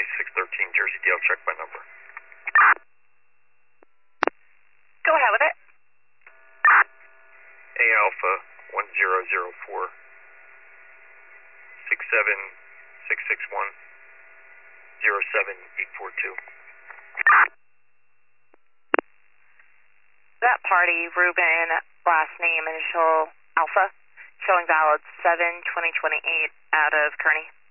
2613 Jersey Dale, check my number. Go ahead with it. A Alpha 1004 67661 07842. That party, Ruben, last name, initial Alpha, showing valid 7/20/28 out of Kearney.